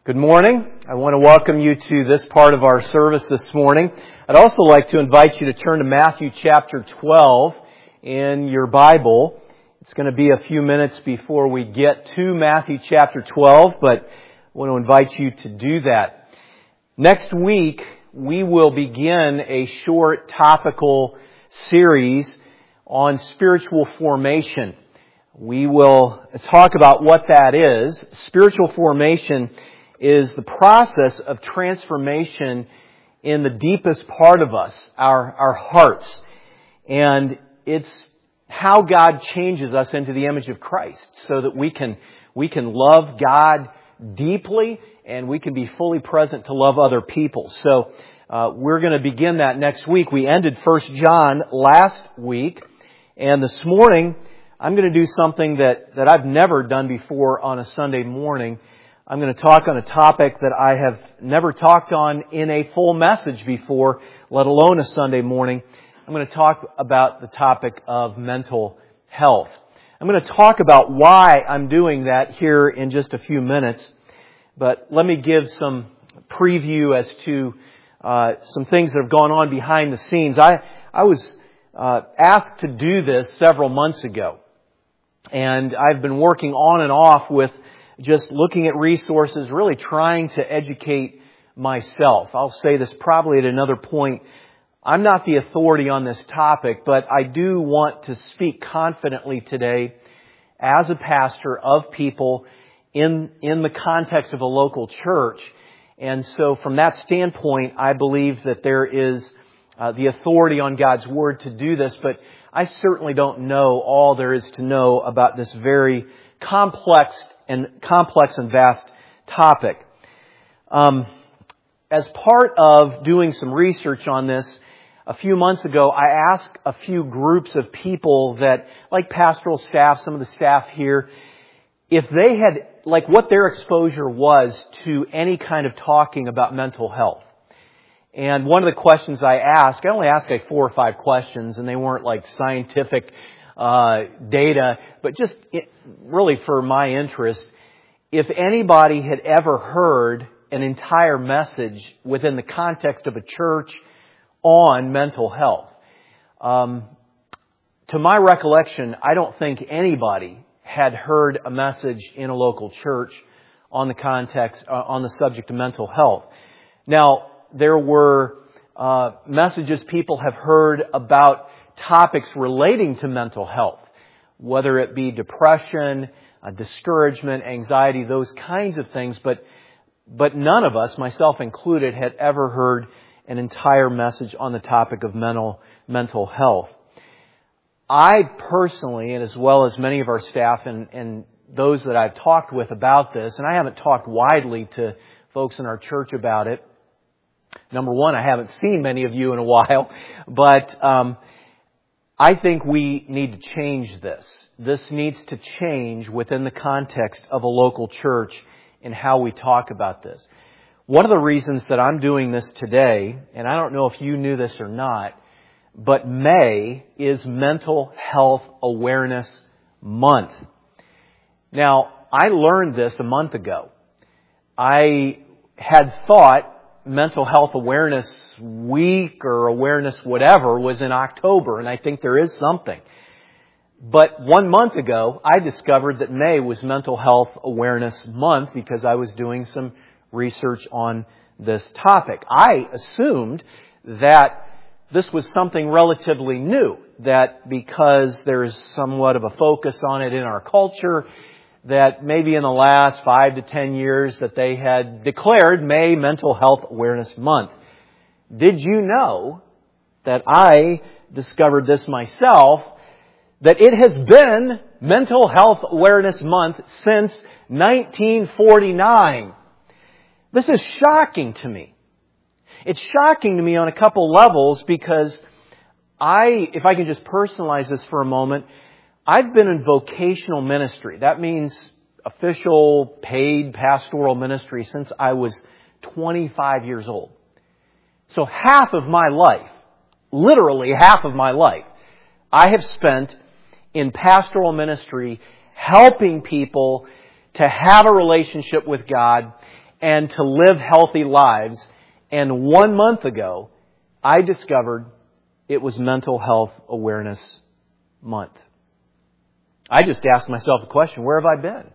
Good morning. I want to welcome you to this part of our service this morning. I'd also like to invite you to turn to Matthew chapter 12 in your Bible. It's going to be a few minutes before we get to Matthew chapter 12, but I want to invite you to do that. Next week, we will begin a short topical series on spiritual formation. We will talk about what that is. Spiritual formation is the process of transformation in the deepest part of us, our hearts. And it's how God changes us into the image of Christ so that we can love God deeply and we can be fully present to love other people. So we're going to begin that next week. We ended 1 John last week, and this morning I'm going to do something that I've never done before on a Sunday morning. I'm going to talk on a topic that I have never talked on in a full message before, let alone a Sunday morning. I'm going to talk about the topic of mental health. I'm going to talk about why I'm doing that here in just a few minutes, but let me give some preview as to some things that have gone on behind the scenes. I was asked to do this several months ago, and I've been working on and off with just looking at resources, really trying to educate myself. I'll say this probably at another point. I'm not the authority on this topic, but I do want to speak confidently today as a pastor of people in the context of a local church. And so from that standpoint, I believe that there is the authority on God's Word to do this, but I certainly don't know all there is to know about this very complex and vast topic. As part of doing some research on this, a few months ago, I asked a few groups of people that, like pastoral staff, some of the staff here, if they had, like what their exposure was to any kind of talking about mental health. And one of the questions I only asked like 4 or 5 questions, and they weren't like scientific data, but just really for my interest, if anybody had ever heard an entire message within the context of a church on mental health. To my recollection, I don't think anybody had heard a message in a local church on the subject of mental health. Now, there were messages people have heard about topics relating to mental health, whether it be depression, discouragement, anxiety, those kinds of things, but none of us, myself included, had ever heard an entire message on the topic of mental health. I personally, and as well as many of our staff and those that I've talked with about this, and I haven't talked widely to folks in our church about it. Number one, I haven't seen many of you in a while, but I think we need to change this. This needs to change within the context of a local church in how we talk about this. One of the reasons that I'm doing this today, and I don't know if you knew this or not, but May is Mental Health Awareness Month. Now, I learned this a month ago. I had thought Mental Health Awareness Week or awareness whatever was in October, and I think there is something. But 1 month ago, I discovered that May was Mental Health Awareness Month because I was doing some research on this topic. I assumed that this was something relatively new, that because there's somewhat of a focus on it in our culture, that maybe in the last 5 to 10 years that they had declared May Mental Health Awareness Month. Did you know that I discovered this myself, that it has been Mental Health Awareness Month since 1949? This is shocking to me. It's shocking to me on a couple levels because if I can just personalize this for a moment, I've been in vocational ministry. That means official, paid pastoral ministry since I was 25 years old. So half of my life, literally half of my life, I have spent in pastoral ministry helping people to have a relationship with God and to live healthy lives. And 1 month ago, I discovered it was Mental Health Awareness Month. I just asked myself the question, where have I been?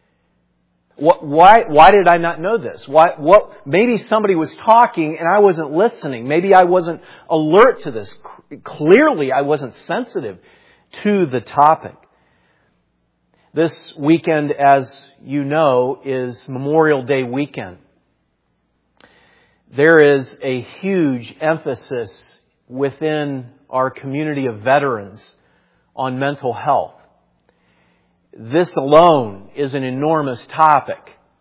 Why did I not know this? Maybe somebody was talking and I wasn't listening. Maybe I wasn't alert to this. Clearly, I wasn't sensitive to the topic. This weekend, as you know, is Memorial Day weekend. There is a huge emphasis within our community of veterans on mental health. This alone is an enormous topic.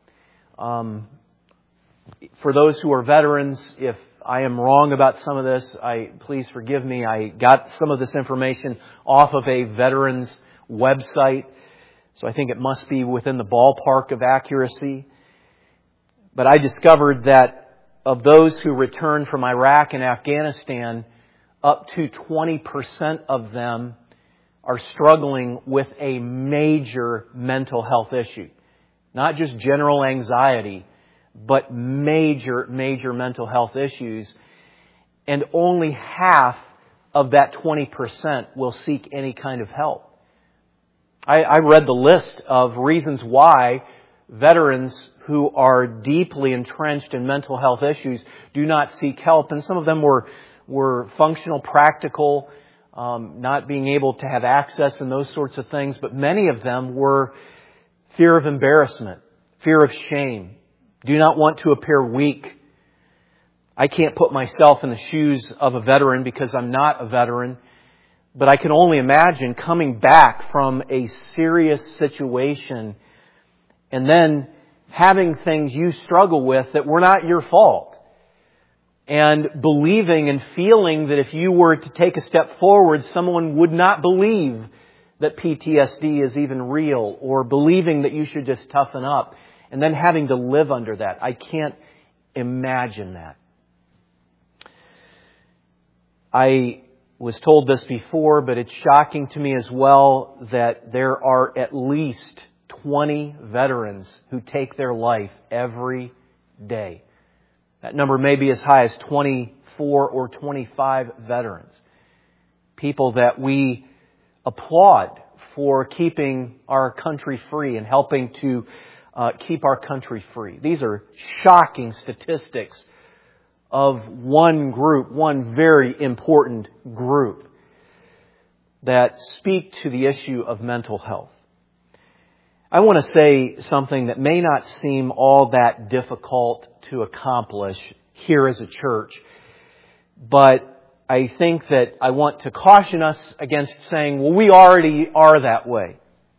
For those who are veterans, if I am wrong about some of this, please forgive me. I got some of this information off of a veterans website, so I think it must be within the ballpark of accuracy. But I discovered that of those who returned from Iraq and Afghanistan, up to 20% of them are struggling with a major mental health issue. Not just general anxiety, but major mental health issues. And only half of that 20% will seek any kind of help. I read the list of reasons why veterans who are deeply entrenched in mental health issues do not seek help. And some of them were functional, practical, not being able to have access and those sorts of things. But many of them were fear of embarrassment, fear of shame, do not want to appear weak. I can't put myself in the shoes of a veteran because I'm not a veteran. But I can only imagine coming back from a serious situation and then having things you struggle with that were not your fault. And believing and feeling that if you were to take a step forward, someone would not believe that PTSD is even real, or believing that you should just toughen up, and then having to live under that. I can't imagine that. I was told this before, but it's shocking to me as well that there are at least 20 veterans who take their life every day. That number may be as high as 24 or 25 veterans. People that we applaud for keeping our country free and helping to keep our country free. These are shocking statistics of one group, one very important group that speak to the issue of mental health. I want to say something that may not seem all that difficult to accomplish here as a church, but I think that I want to caution us against saying, well, we already are that way.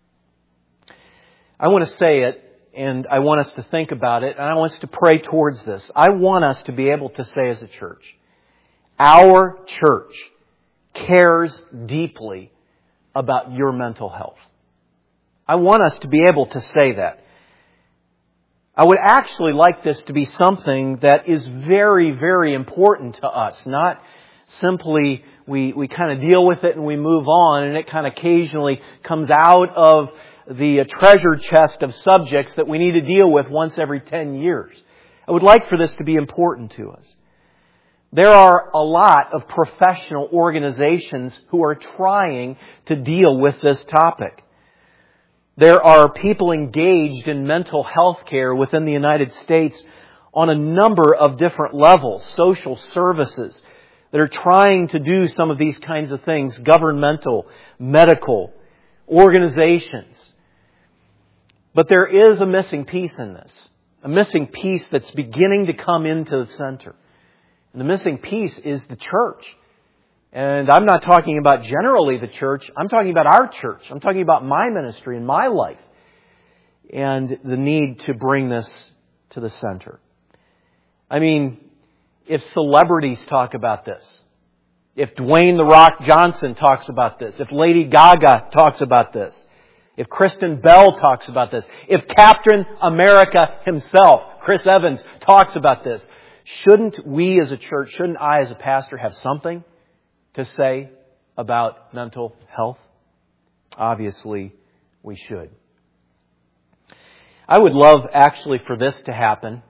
I want to say it, and I want us to think about it, and I want us to pray towards this. I want us to be able to say as a church, our church cares deeply about your mental health. I want us to be able to say that. I would actually like this to be something that is very, very important to us. Not simply we kind of deal with it and we move on, and it kind of occasionally comes out of the treasure chest of subjects that we need to deal with once every 10 years. I would like for this to be important to us. There are a lot of professional organizations who are trying to deal with this topic. There are people engaged in mental health care within the United States on a number of different levels, social services that are trying to do some of these kinds of things, governmental, medical, organizations. But there is a missing piece in this, a missing piece that's beginning to come into the center. And the missing piece is the church. And I'm not talking about generally the church. I'm talking about our church. I'm talking about my ministry and my life. And the need to bring this to the center. I mean, if celebrities talk about this, if Dwayne "The Rock" Johnson talks about this, if Lady Gaga talks about this, if Kristen Bell talks about this, if Captain America himself, Chris Evans, talks about this, shouldn't we as a church, shouldn't I as a pastor have something to say about mental health? Obviously, we should. I would love actually for this to happen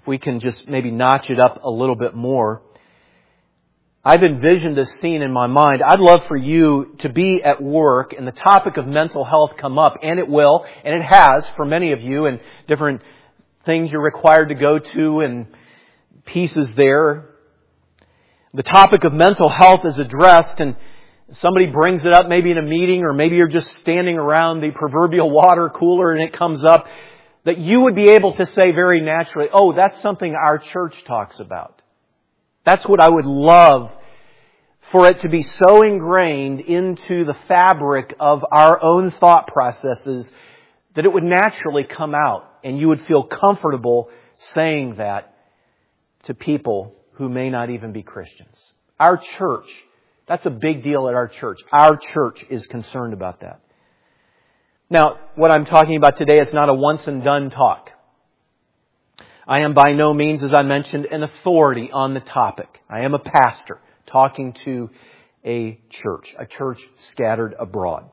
we can just maybe notch it up a little bit more. I've envisioned this scene in my mind. I'd love for you to be at work and the topic of mental health come up, and it will, and it has for many of you, and different things you're required to go to and pieces there. The topic of mental health is addressed, and somebody brings it up maybe in a meeting, or maybe you're just standing around the proverbial water cooler and it comes up, that you would be able to say very naturally, oh, that's something our church talks about. That's what I would love for it to be so ingrained into the fabric of our own thought processes that it would naturally come out and you would feel comfortable saying that to people who may not even be Christians. Our church, that's a big deal at our church. Our church is concerned about that. Now, what I'm talking about today is not a once and done talk. I am by no means, as I mentioned, an authority on the topic. I am a pastor talking to a church scattered abroad.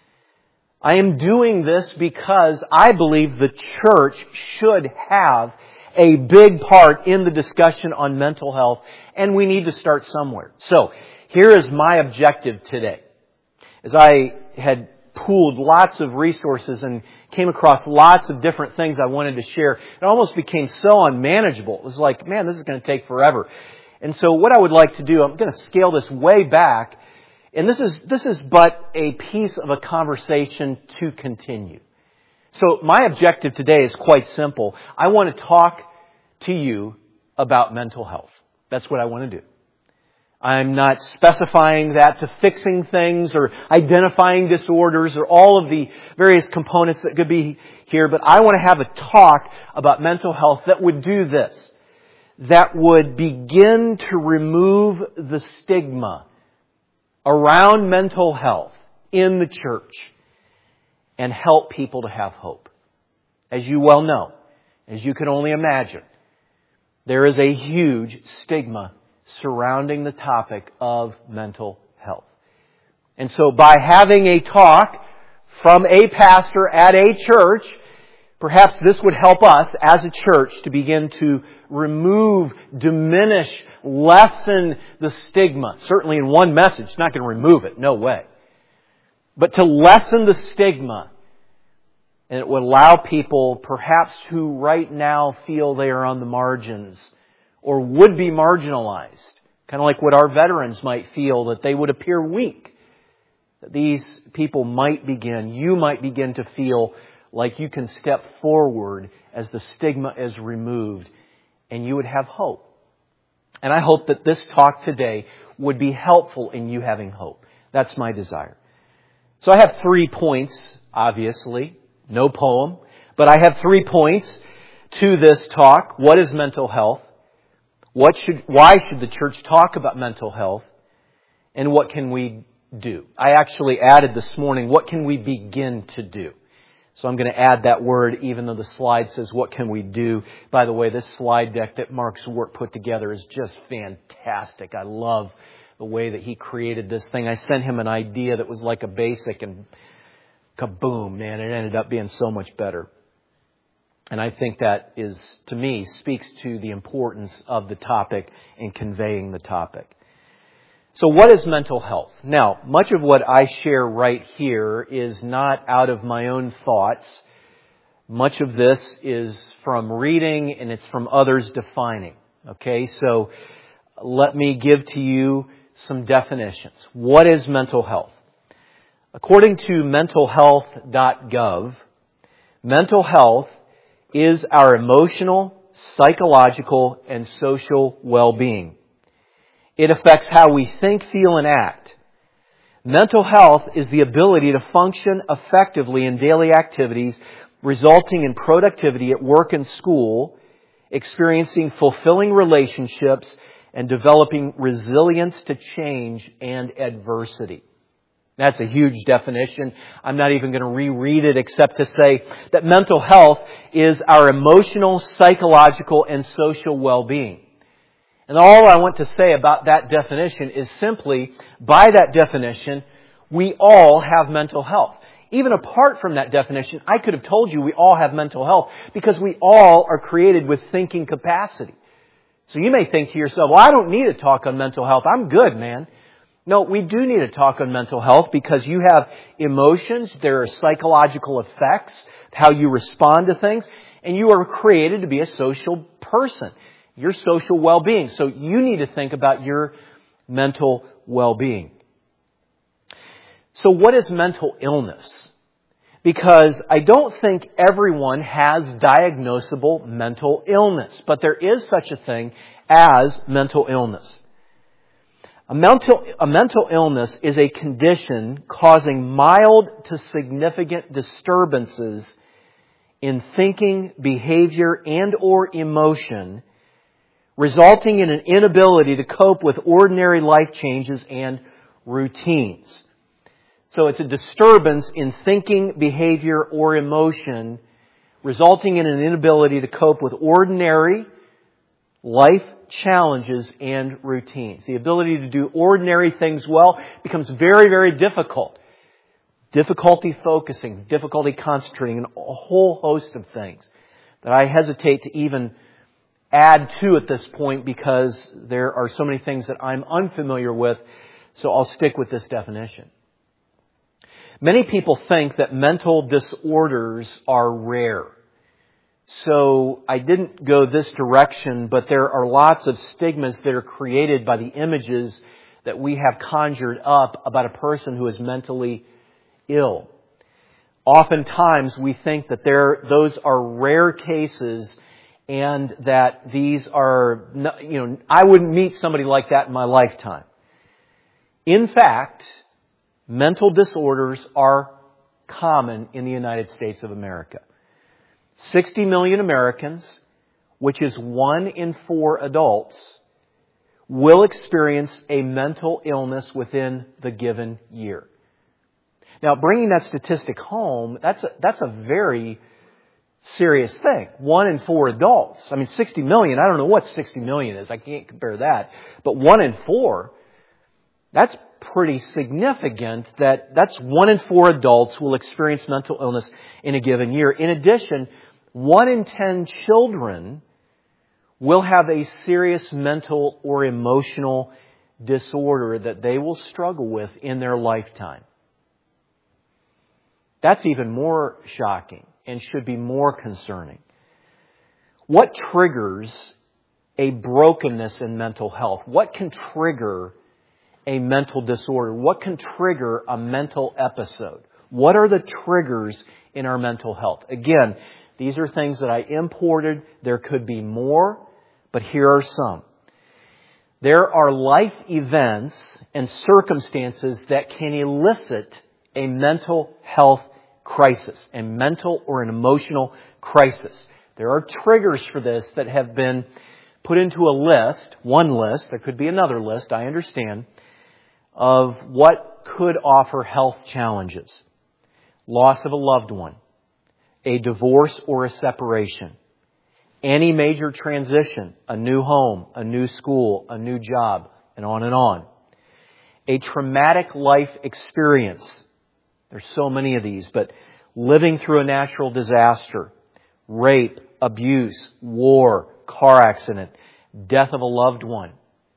I am doing this because I believe the church should have a big part in the discussion on mental health, and we need to start somewhere. So, here is my objective today. As I had pooled lots of resources and came across lots of different things I wanted to share, it almost became so unmanageable. It was like, man, this is going to take forever. And so what I would like to do, I'm going to scale this way back, and this is but a piece of a conversation to continue. So my objective today is quite simple. I want to talk to you about mental health. That's what I want to do. I'm not specifying that to fixing things or identifying disorders or all of the various components that could be here, but I want to have a talk about mental health that would do this, that would begin to remove the stigma around mental health in the church and help people to have hope. As you well know, as you can only imagine, there is a huge stigma surrounding the topic of mental health. And so by having a talk from a pastor at a church, perhaps this would help us as a church to begin to remove, diminish, lessen the stigma. Certainly in one message, not going to remove it, no way. But to lessen the stigma, and it would allow people perhaps who right now feel they are on the margins or would be marginalized, kind of like what our veterans might feel, that they would appear weak. That these people you might begin to feel like you can step forward as the stigma is removed and you would have hope. And I hope that this talk today would be helpful in you having hope. That's my desire. So I have 3 points, obviously. No poem. But I have 3 points to this talk. What is mental health? Why should the church talk about mental health? And what can we do? I actually added this morning, what can we begin to do? So I'm going to add that word even though the slide says, what can we do? By the way, this slide deck that Mark's work put together is just fantastic. I love the way that he created this thing. I sent him an idea that was like a basic and kaboom, man, it ended up being so much better. And I think that is, to me, speaks to the importance of the topic and conveying the topic. So what is mental health? Now, much of what I share right here is not out of my own thoughts. Much of this is from reading and it's from others defining. Okay, so let me give to you some definitions. What is mental health? According to mentalhealth.gov, mental health is our emotional, psychological, and social well-being. It affects how we think, feel, and act. Mental health is the ability to function effectively in daily activities, resulting in productivity at work and school, experiencing fulfilling relationships, and developing resilience to change and adversity. That's a huge definition. I'm not even going to reread it except to say that mental health is our emotional, psychological, and social well-being. And all I want to say about that definition is simply, by that definition, we all have mental health. Even apart from that definition, I could have told you we all have mental health because we all are created with thinking capacity. So you may think to yourself, well, I don't need a talk on mental health. I'm good, man. No, we do need a talk on mental health because you have emotions, there are psychological effects, how you respond to things, and you are created to be a social person, your social well-being. So you need to think about your mental well-being. So what is mental illness? Because I don't think everyone has diagnosable mental illness, but there is such a thing as mental illness. A mental illness is a condition causing mild to significant disturbances in thinking, behavior, and or emotion, resulting in an inability to cope with ordinary life changes and routines. So it's a disturbance in thinking, behavior, or emotion, resulting in an inability to cope with ordinary life challenges and routines. The ability to do ordinary things well becomes very, very difficult. Difficulty focusing, difficulty concentrating, and a whole host of things that I hesitate to even add to at this point because there are so many things that I'm unfamiliar with, so I'll stick with this definition. Many people think that mental disorders are rare. So I didn't go this direction, but there are lots of stigmas that are created by the images that we have conjured up about a person who is mentally ill. Oftentimes we think that those are rare cases and that these are, I wouldn't meet somebody like that in my lifetime. In fact, mental disorders are common in the United States of America. 60 million Americans, which is 1 in 4 adults, will experience a mental illness within the given year. Now, bringing that statistic home, that's a very serious thing. 1 in 4 adults. 60 million, I don't know what 60 million is. I can't compare that. But 1 in 4, that's pretty significant. That's 1 in 4 adults will experience mental illness in a given year. In addition, 1 in 10 children will have a serious mental or emotional disorder that they will struggle with in their lifetime. That's even more shocking and should be more concerning. What triggers a brokenness in mental health? What can trigger a mental disorder? What can trigger a mental episode? What are the triggers in our mental health? Again, these are things that I imported. There could be more, but here are some. There are life events and circumstances that can elicit a mental health crisis, a mental or an emotional crisis. There are triggers for this that have been put into a list, one list, there could be another list, I understand, of what could offer health challenges. Loss of a loved one, a divorce or a separation, any major transition, a new home, a new school, a new job, and on and on. A traumatic life experience. There's so many of these, but living through a natural disaster, rape, abuse, war, car accident, death of a loved one,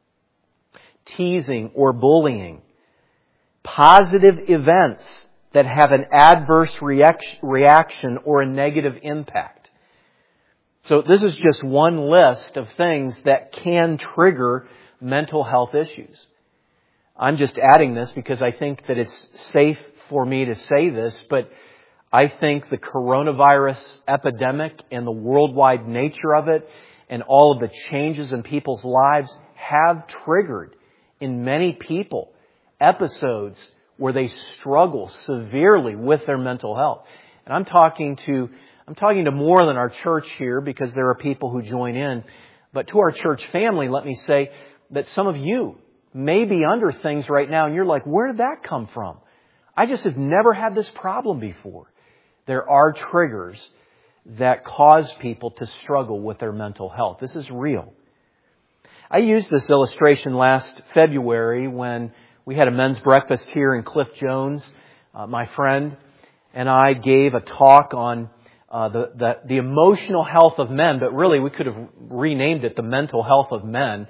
teasing or bullying, positive events that have an adverse reaction or a negative impact. So this is just one list of things that can trigger mental health issues. I'm just adding this because I think that it's safe for me to say this, but I think the coronavirus epidemic and the worldwide nature of it and all of the changes in people's lives have triggered in many people episodes where they struggle severely with their mental health. And I'm talking to more than our church here because there are people who join in. But to our church family, let me say that some of you may be under things right now and you're like, where did that come from? I just have never had this problem before. There are triggers that cause people to struggle with their mental health. This is real. I used this illustration last February when we had a men's breakfast here in Cliff Jones, my friend, and I gave a talk on the emotional health of men, but really we could have renamed it the mental health of men.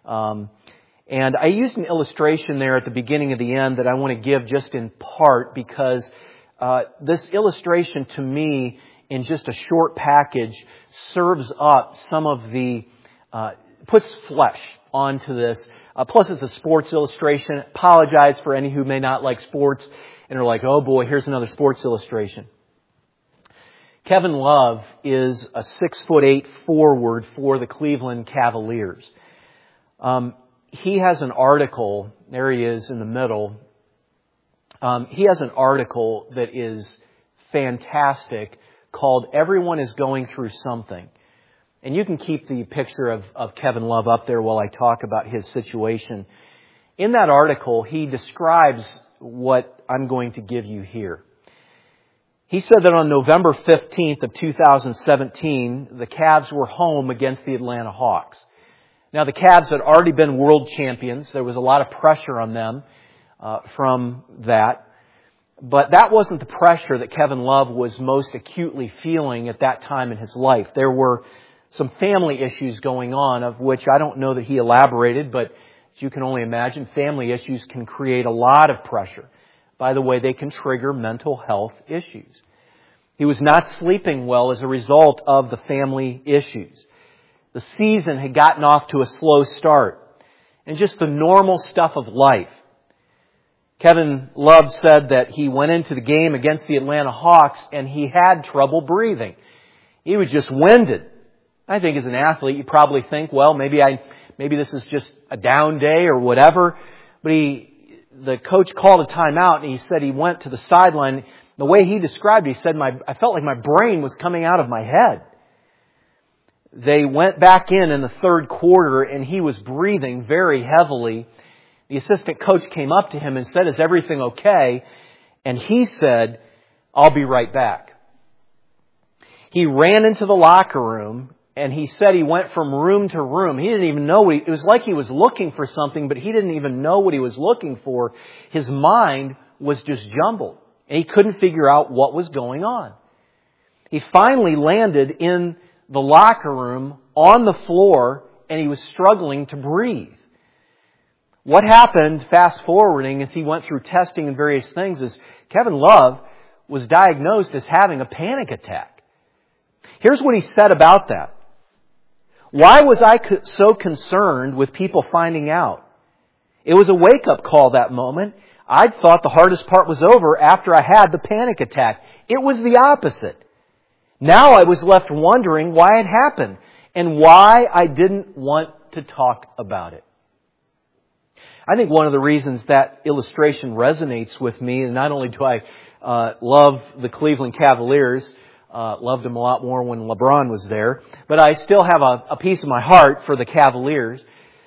And I used an illustration there at the beginning of the end that I want to give just in part because this illustration to me in just a short package serves up some of the, puts flesh onto this. Plus it's a sports illustration. Apologize for any who may not like sports and are like, oh boy, here's another sports illustration. Kevin Love is a 6'8" forward for the Cleveland Cavaliers. He has an article, there he is in the middle. He has an article that is fantastic called Everyone is Going Through Something. And you can keep the picture of Kevin Love up there while I talk about his situation. In that article, he describes what I'm going to give you here. He said that on November 15th of 2017, the Cavs were home against the Atlanta Hawks. Now, the Cavs had already been world champions. There was a lot of pressure on them from that. But that wasn't the pressure that Kevin Love was most acutely feeling at that time in his life. There were some family issues going on, of which I don't know that he elaborated, but as you can only imagine, family issues can create a lot of pressure. By the way, they can trigger mental health issues. He was not sleeping well as a result of the family issues. The season had gotten off to a slow start, and just the normal stuff of life. Kevin Love said that he went into the game against the Atlanta Hawks and he had trouble breathing. He was just winded. I think as an athlete, you probably think, well, maybe this is just a down day or whatever. But the coach called a timeout and he said he went to the sideline. The way he described it, he said, I felt like my brain was coming out of my head. They went back in the third quarter and he was breathing very heavily. The assistant coach came up to him and said, is everything okay? And he said, I'll be right back. He ran into the locker room and he said he went from room to room. He didn't even know it was like he was looking for something, but he didn't even know what he was looking for. His mind was just jumbled and he couldn't figure out what was going on. He finally landed in the locker room on the floor and he was struggling to breathe. What happened, fast forwarding, as he went through testing and various things, is Kevin Love was diagnosed as having a panic attack. Here's what he said about that. Why was I so concerned with people finding out? It was a wake-up call that moment. I thought the hardest part was over after I had the panic attack. It was the opposite. Now I was left wondering why it happened and why I didn't want to talk about it. I think one of the reasons that illustration resonates with me, and not only do I love the Cleveland Cavaliers, loved them a lot more when LeBron was there, but I still have a piece of my heart for the Cavaliers.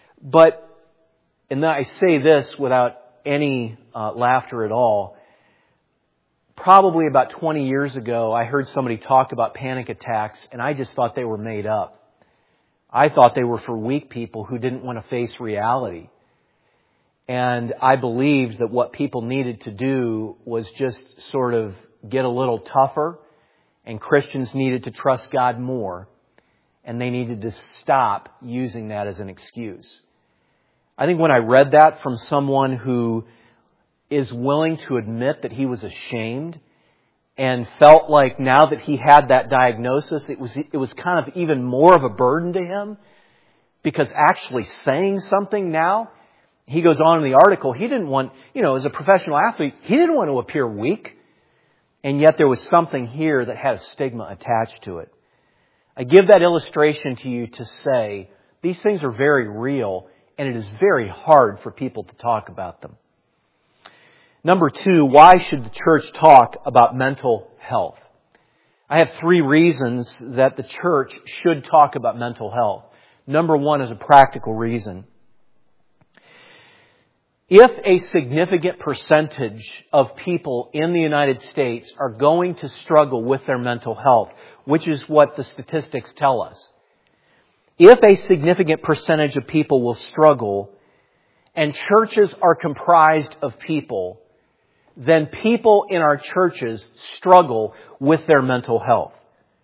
And I say this without any laughter at all, probably about 20 years ago, I heard somebody talk about panic attacks, and I just thought they were made up. I thought they were for weak people who didn't want to face reality. And I believed that what people needed to do was just sort of get a little tougher, and Christians needed to trust God more, and they needed to stop using that as an excuse. I think when I read that from someone who is willing to admit that he was ashamed and felt like now that he had that diagnosis, it was kind of even more of a burden to him, because actually saying something now, he goes on in the article, he didn't want, as a professional athlete, he didn't want to appear weak. And yet there was something here that had a stigma attached to it. I give that illustration to you to say these things are very real, and it is very hard for people to talk about them. Number 2, why should the church talk about mental health? I have 3 reasons that the church should talk about mental health. Number 1 is a practical reason. If a significant percentage of people in the United States are going to struggle with their mental health, which is what the statistics tell us, if a significant percentage of people will struggle, and churches are comprised of people then people in our churches struggle with their mental health.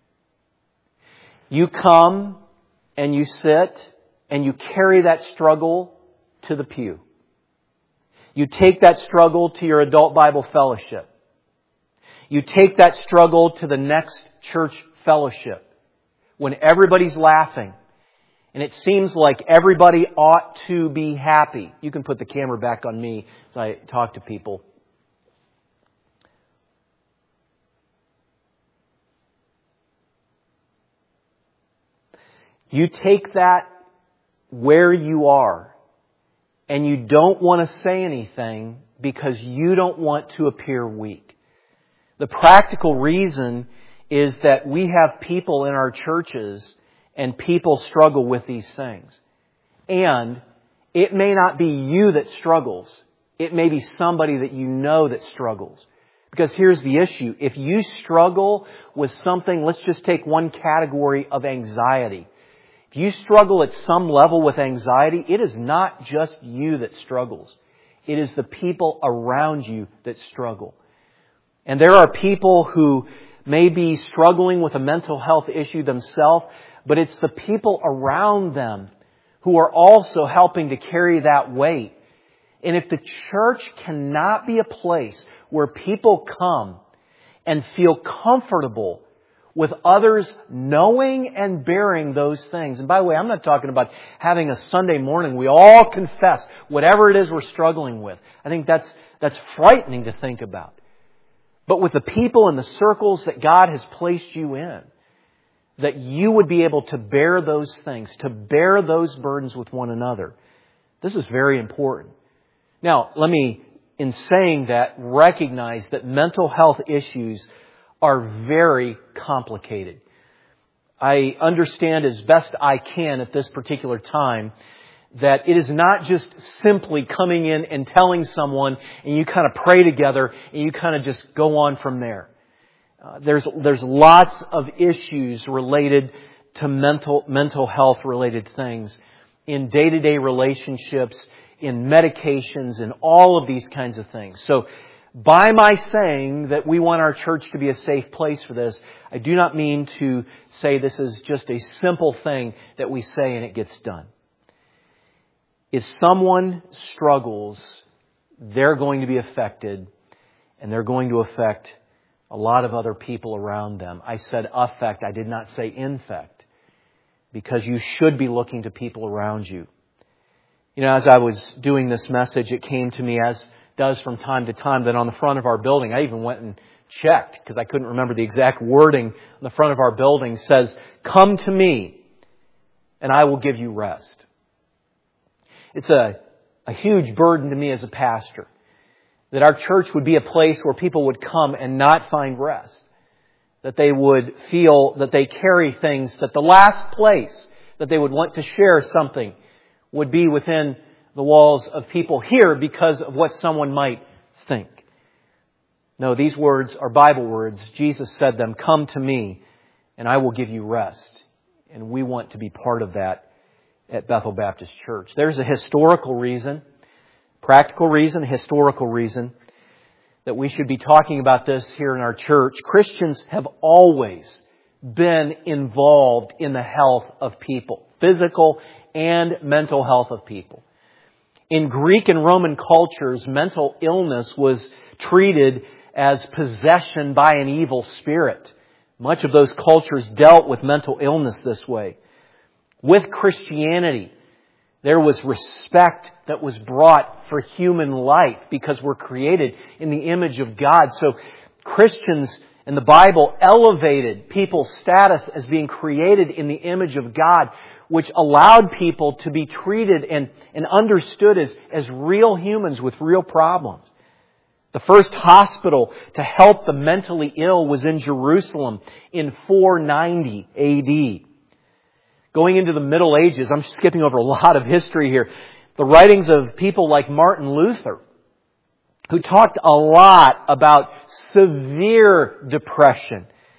You come and you sit and you carry that struggle to the pew. You take that struggle to your adult Bible fellowship. You take that struggle to the next church fellowship when everybody's laughing and it seems like everybody ought to be happy. You can put the camera back on me as I talk to people. You take that where you are and you don't want to say anything because you don't want to appear weak. The practical reason is that we have people in our churches and people struggle with these things. And it may not be you that struggles. It may be somebody that you know that struggles. Because here's the issue. If you struggle with something, let's just take one category of anxiety. If you struggle at some level with anxiety, it is not just you that struggles. It is the people around you that struggle. And there are people who may be struggling with a mental health issue themselves, but it's the people around them who are also helping to carry that weight. And if the church cannot be a place where people come and feel comfortable with others knowing and bearing those things. And by the way, I'm not talking about having a Sunday morning we all confess whatever it is we're struggling with. I think that's frightening to think about. But with the people and the circles that God has placed you in, that you would be able to bear those things, to bear those burdens with one another. This is very important. Now, let me, in saying that, recognize that mental health issues are very complicated. I understand as best I can at this particular time that it is not just simply coming in and telling someone and you kind of pray together and you kind of just go on from there. There's lots of issues related to mental health related things in day-to-day relationships, in medications, and all of these kinds of things. So by my saying that we want our church to be a safe place for this, I do not mean to say this is just a simple thing that we say and it gets done. If someone struggles, they're going to be affected, and they're going to affect a lot of other people around them. I said affect, I did not say infect, because you should be looking to people around you. You know, as I was doing this message, it came to me, as does from time to time, that on the front of our building, I even went and checked because I couldn't remember the exact wording on the front of our building, says, "Come to me and I will give you rest." It's a huge burden to me as a pastor that our church would be a place where people would come and not find rest. That they would feel that they carry things, that the last place that they would want to share something would be within the walls of people here because of what someone might think. No, these words are Bible words. Jesus said them, "Come to me and I will give you rest." And we want to be part of that at Bethel Baptist Church. There's a historical reason, practical reason, historical reason that we should be talking about this here in our church. Christians have always been involved in the health of people, physical and mental health of people. In Greek and Roman cultures, mental illness was treated as possession by an evil spirit. Much of those cultures dealt with mental illness this way. With Christianity, there was respect that was brought for human life because we're created in the image of God. So Christians in the Bible elevated people's status as being created in the image of God, which allowed people to be treated and understood as real humans with real problems. The first hospital to help the mentally ill was in Jerusalem in 490 A.D. Going into the Middle Ages, I'm skipping over a lot of history here. The writings of people like Martin Luther, who talked a lot about severe depression,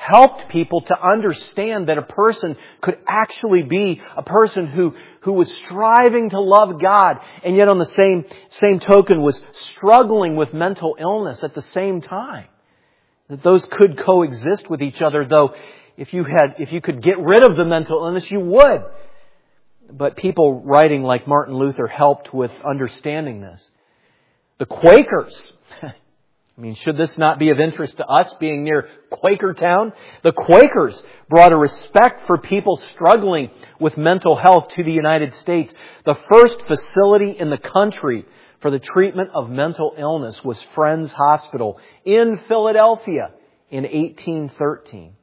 helped people to understand that a person could actually be a person who was striving to love God, and yet on the same token was struggling with mental illness at the same time. That those could coexist with each other, though if you could get rid of the mental illness, you would. But people writing like Martin Luther helped with understanding this. The Quakers, should this not be of interest to us, being near Quakertown? The Quakers brought a respect for people struggling with mental health to the United States. The first facility in the country for the treatment of mental illness was Friends Hospital in Philadelphia in 1813.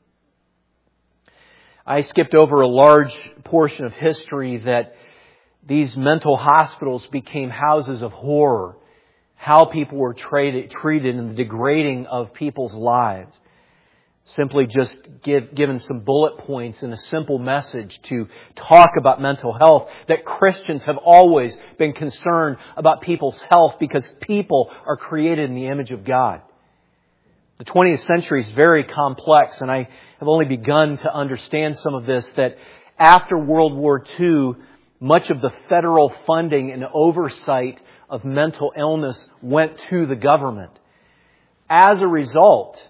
I skipped over a large portion of history that these mental hospitals became houses of horror. How people were treated and the degrading of people's lives. Simply just given some bullet points and a simple message to talk about mental health, that Christians have always been concerned about people's health because people are created in the image of God. The 20th century is very complex, and I have only begun to understand some of this, that after World War II, much of the federal funding and oversight of mental illness went to the government. As a result,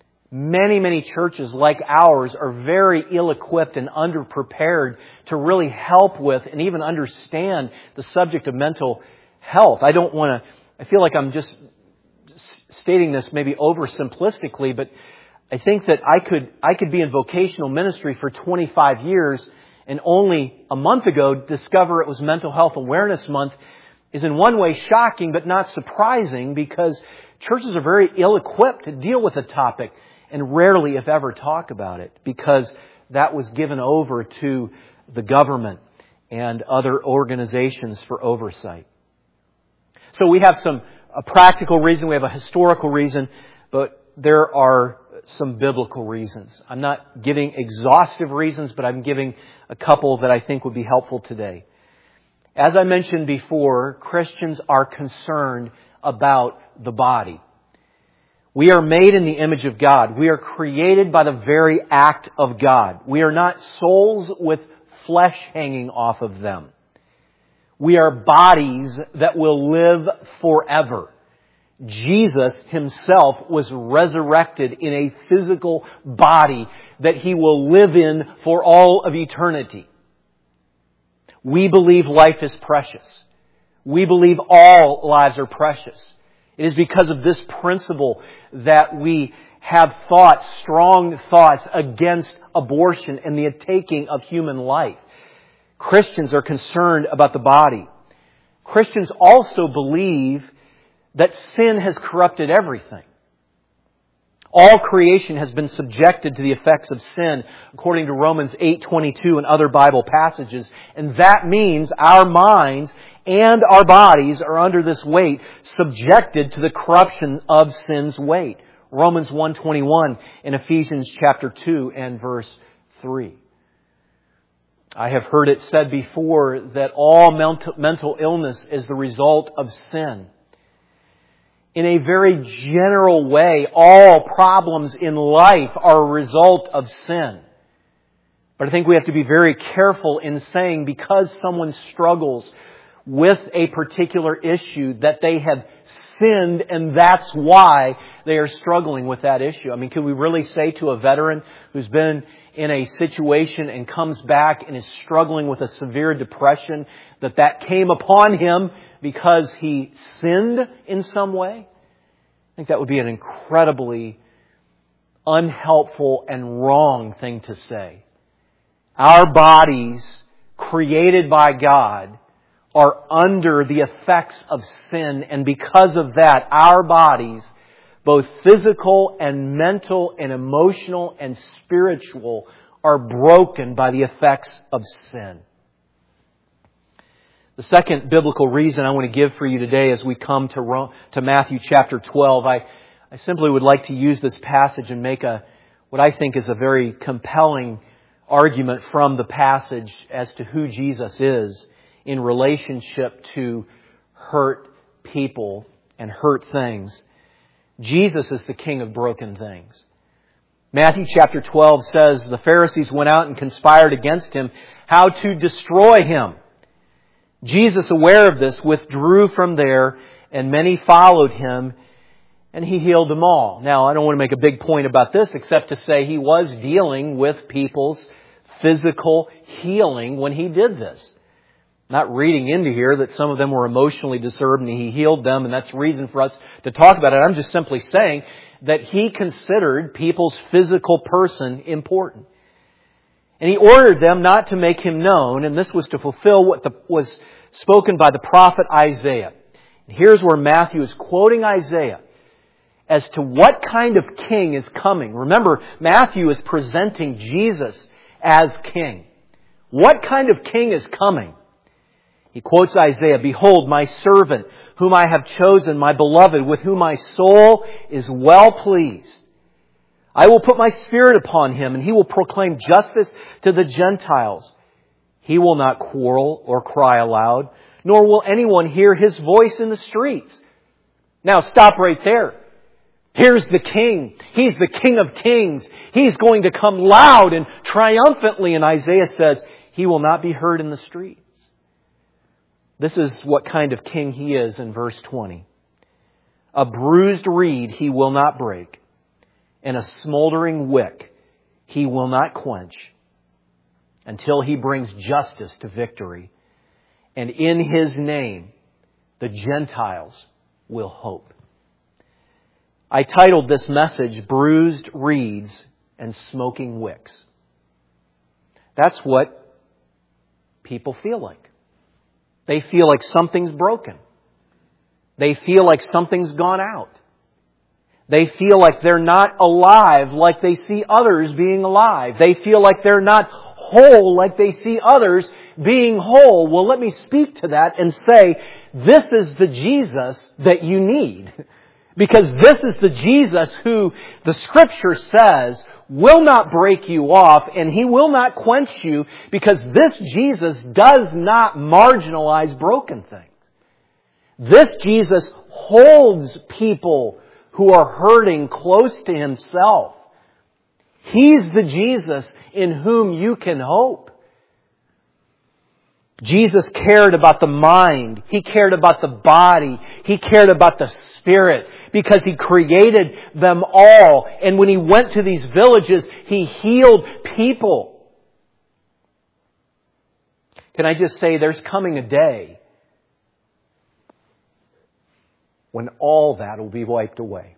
many churches like ours are very ill-equipped and underprepared to really help with and even understand the subject of mental health. I feel like I'm just stating this maybe oversimplistically, but I think that I could be in vocational ministry for 25 years and only a month ago discover it was Mental Health Awareness Month is in one way shocking but not surprising, because churches are very ill-equipped to deal with the topic and rarely, if ever, talk about it, because that was given over to the government and other organizations for oversight. So we have a practical reason, we have a historical reason, but there are some biblical reasons. I'm not giving exhaustive reasons, but I'm giving a couple that I think would be helpful today. As I mentioned before, Christians are concerned about the body. We are made in the image of God. We are created by the very act of God. We are not souls with flesh hanging off of them. We are bodies that will live forever. Jesus Himself was resurrected in a physical body that He will live in for all of eternity. We believe life is precious. We believe all lives are precious. It is because of this principle that we have strong thoughts against abortion and the taking of human life. Christians are concerned about the body. Christians also believe that sin has corrupted everything. All creation has been subjected to the effects of sin, according to Romans 8:22 and other Bible passages. And that means our minds and our bodies are under this weight, subjected to the corruption of sin's weight. Romans 1:21 and Ephesians chapter 2 and verse 3. I have heard it said before that all mental illness is the result of sin. In a very general way, all problems in life are a result of sin. But I think we have to be very careful in saying because someone struggles with a particular issue that they have sinned and that's why they are struggling with that issue. Can we really say to a veteran who's been in a situation and comes back and is struggling with a severe depression that came upon him because he sinned in some way? I think that would be an incredibly unhelpful and wrong thing to say. Our bodies, created by God, are under the effects of sin, and because of that, our bodies, both physical and mental and emotional and spiritual, are broken by the effects of sin. The second biblical reason I want to give for you today as we come to Matthew chapter 12, I simply would like to use this passage and make what I think is a very compelling argument from the passage as to who Jesus is in relationship to hurt people and hurt things. Jesus is the King of broken things. Matthew chapter 12 says the Pharisees went out and conspired against Him how to destroy Him. Jesus, aware of this, withdrew from there, and many followed Him, and He healed them all. Now, I don't want to make a big point about this except to say He was dealing with people's physical healing when He did this. Not reading into here that some of them were emotionally disturbed and He healed them, and that's the reason for us to talk about it. I'm just simply saying that He considered people's physical person important. And He ordered them not to make Him known, and this was to fulfill what was spoken by the prophet Isaiah. And here's where Matthew is quoting Isaiah as to what kind of king is coming. Remember, Matthew is presenting Jesus as king. What kind of king is coming? He quotes Isaiah, "Behold, my servant, whom I have chosen, my beloved, with whom my soul is well pleased. I will put my Spirit upon him, and he will proclaim justice to the Gentiles. He will not quarrel or cry aloud, nor will anyone hear his voice in the streets." Now stop right there. Here's the King. He's the King of Kings. He's going to come loud and triumphantly, and Isaiah says, He will not be heard in the streets. This is what kind of king He is in verse 20. "A bruised reed He will not break, and a smoldering wick He will not quench, until He brings justice to victory. And in His name, the Gentiles will hope." I titled this message, "Bruised Reeds and Smoking Wicks." That's what people feel like. They feel like something's broken. They feel like something's gone out. They feel like they're not alive like they see others being alive. They feel like they're not whole like they see others being whole. Well, let me speak to that and say, this is the Jesus that you need. Because this is the Jesus who the Scripture says will not break you off, and He will not quench you, because this Jesus does not marginalize broken things. This Jesus holds people who are hurting close to Himself. He's the Jesus in whom you can hope. Jesus cared about the mind. He cared about the body. He cared about the spirit, because He created them all. And when He went to these villages, He healed people. Can I just say, there's coming a day when all that will be wiped away.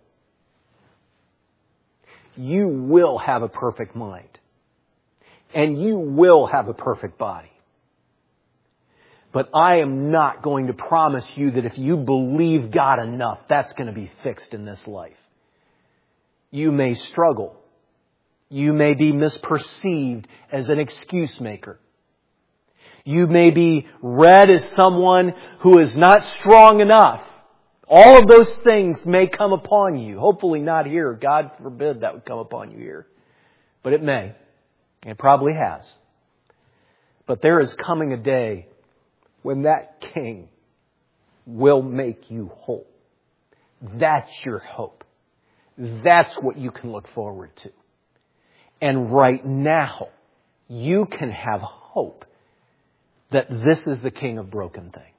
You will have a perfect mind. And you will have a perfect body. But I am not going to promise you that if you believe God enough, that's going to be fixed in this life. You may struggle. You may be misperceived as an excuse maker. You may be read as someone who is not strong enough. All of those things may come upon you. Hopefully not here. God forbid that would come upon you here. But it may. It probably has. But there is coming a day when that King will make you whole. That's your hope. That's what you can look forward to. And right now, you can have hope that this is the King of broken things.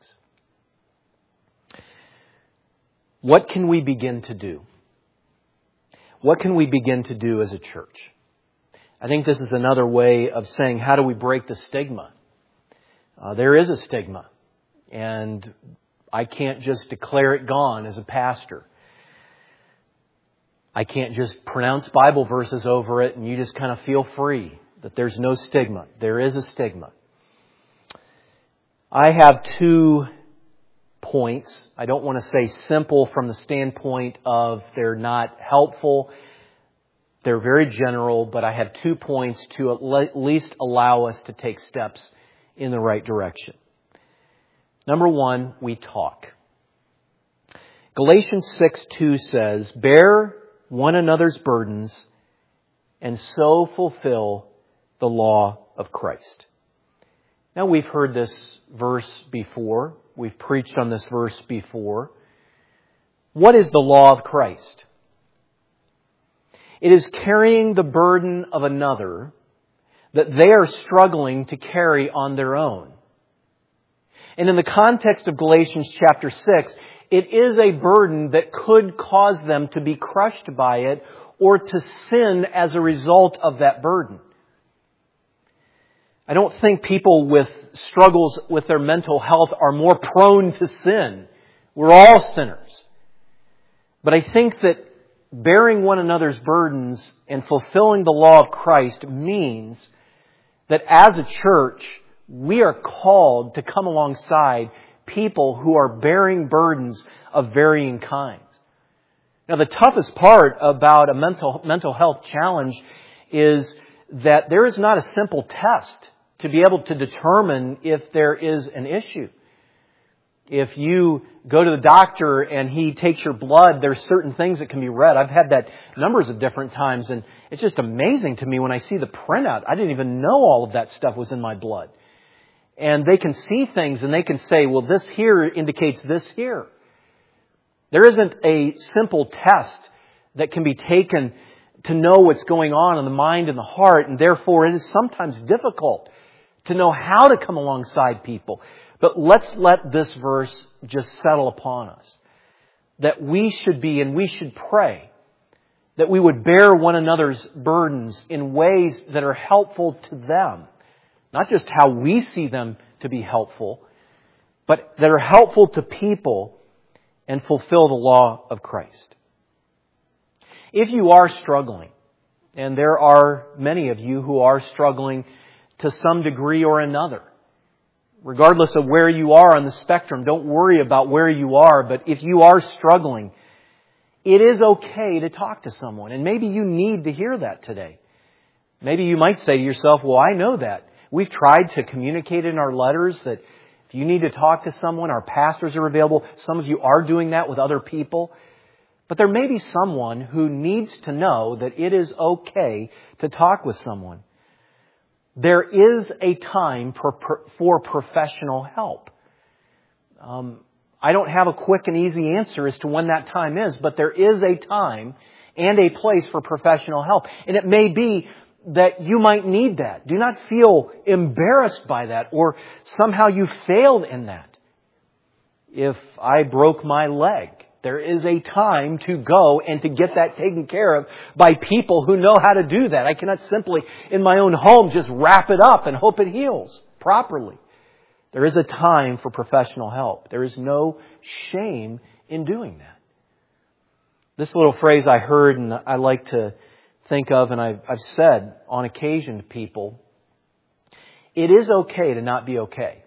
What can we begin to do? What can we begin to do as a church? I think this is another way of saying, how do we break the stigma? There is a stigma, and I can't just declare it gone as a pastor. I can't just pronounce Bible verses over it and you just kind of feel free that there's no stigma. There is a stigma. I have 2 points. I don't want to say simple from the standpoint of they're not helpful. They're very general, but I have 2 points to at least allow us to take steps in the right direction. Number 1, we talk. Galatians 6:2 says, "Bear one another's burdens and so fulfill the law of Christ." Now, we've heard this verse before. We've preached on this verse before. What is the law of Christ? It is carrying the burden of another that they are struggling to carry on their own. And in the context of Galatians chapter 6, it is a burden that could cause them to be crushed by it or to sin as a result of that burden. I don't think people with struggles with their mental health are more prone to sin. We're all sinners. But I think that bearing one another's burdens and fulfilling the law of Christ means that as a church, we are called to come alongside people who are bearing burdens of varying kinds. Now, the toughest part about a mental health challenge is that there is not a simple test to be able to determine if there is an issue. If you go to the doctor and he takes your blood, there's certain things that can be read. I've had that numbers of different times, and it's just amazing to me when I see the printout. I didn't even know all of that stuff was in my blood. And they can see things and they can say, well, this here indicates this here. There isn't a simple test that can be taken to know what's going on in the mind and the heart, and therefore it is sometimes difficult to know how to come alongside people. But let's let this verse just settle upon us. That we should be and we should pray that we would bear one another's burdens in ways that are helpful to them. Not just how we see them to be helpful, but that are helpful to people and fulfill the law of Christ. If you are struggling, and there are many of you who are struggling to some degree or another, regardless of where you are on the spectrum, don't worry about where you are, but if you are struggling, it is okay to talk to someone. And maybe you need to hear that today. Maybe you might say to yourself, well, I know that. We've tried to communicate in our letters that if you need to talk to someone, our pastors are available. Some of you are doing that with other people. But there may be someone who needs to know that it is okay to talk with someone. There is a time for professional help. I don't have a quick and easy answer as to when that time is, but there is a time and a place for professional help. And it may be that you might need that. Do not feel embarrassed by that or somehow you failed in that. If I broke my leg, there is a time to go and to get that taken care of by people who know how to do that. I cannot simply, in my own home, just wrap it up and hope it heals properly. There is a time for professional help. There is no shame in doing that. This little phrase I heard and I like to think of, and I've said on occasion to people, it is okay to not be okay.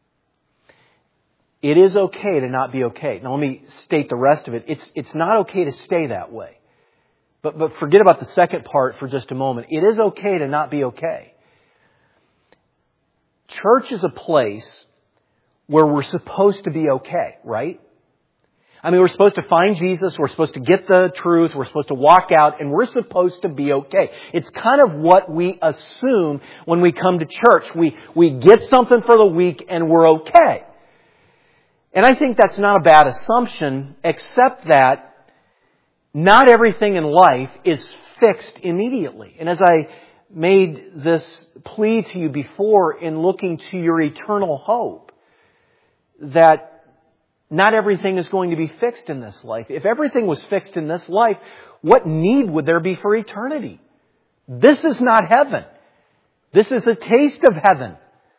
It is okay to not be okay. Now let me state the rest of it. It's not okay to stay that way. But forget about the second part for just a moment. It is okay to not be okay. Church is a place where we're supposed to be okay, right? I mean, we're supposed to find Jesus, we're supposed to get the truth, we're supposed to walk out, and we're supposed to be okay. It's kind of what we assume when we come to church. We get something for the week and we're okay. And I think that's not a bad assumption, except that not everything in life is fixed immediately. And as I made this plea to you before in looking to your eternal hope, that not everything is going to be fixed in this life. If everything was fixed in this life, what need would there be for eternity? This is not heaven. This is a taste of heaven.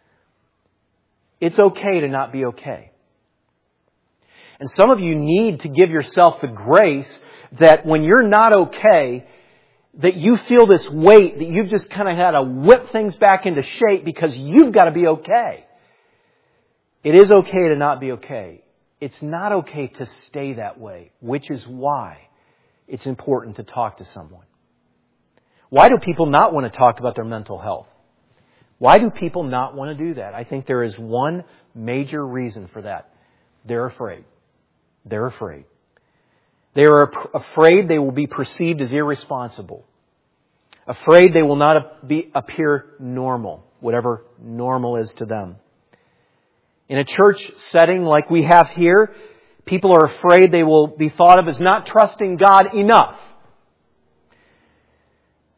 It's okay to not be okay. And some of you need to give yourself the grace that when you're not okay, that you feel this weight, that you've just kind of had to whip things back into shape because you've got to be okay. It is okay to not be okay. It's not okay to stay that way, which is why it's important to talk to someone. Why do people not want to talk about their mental health? Why do people not want to do that? I think there is one major reason for that. They're afraid. They're afraid. They are afraid they will be perceived as irresponsible. Afraid they will not appear normal, whatever normal is to them. In a church setting like we have here, people are afraid they will be thought of as not trusting God enough.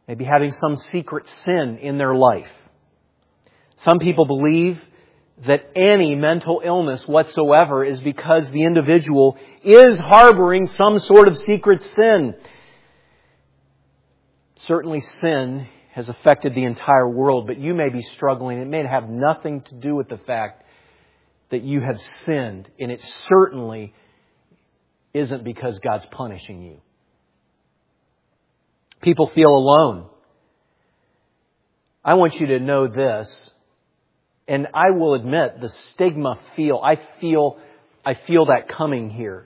maybe having some secret sin in their life. Some people believe that any mental illness whatsoever is because the individual is harboring some sort of secret sin. Certainly sin has affected the entire world, but you may be struggling. It may have nothing to do with the fact that you have sinned, and it certainly isn't because God's punishing you. People feel alone. I want you to know this, and I will admit the stigma I feel that coming here.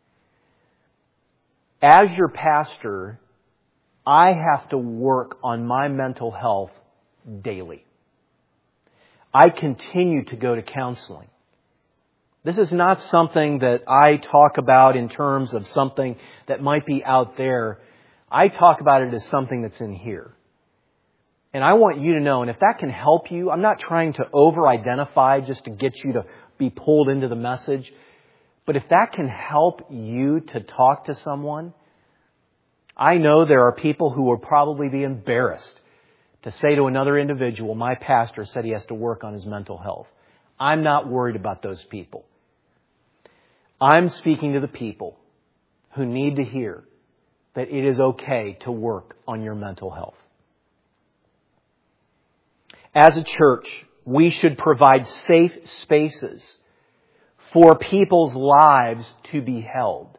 As your pastor, I have to work on my mental health daily. I continue to go to counseling. This is not something that I talk about in terms of something that might be out there. I talk about it as something that's in here. And I want you to know, and if that can help you, I'm not trying to over-identify just to get you to be pulled into the message. But if that can help you to talk to someone, I know there are people who will probably be embarrassed to say to another individual, my pastor said he has to work on his mental health. I'm not worried about those people. I'm speaking to the people who need to hear that it is okay to work on your mental health. As a church, we should provide safe spaces for people's lives to be held.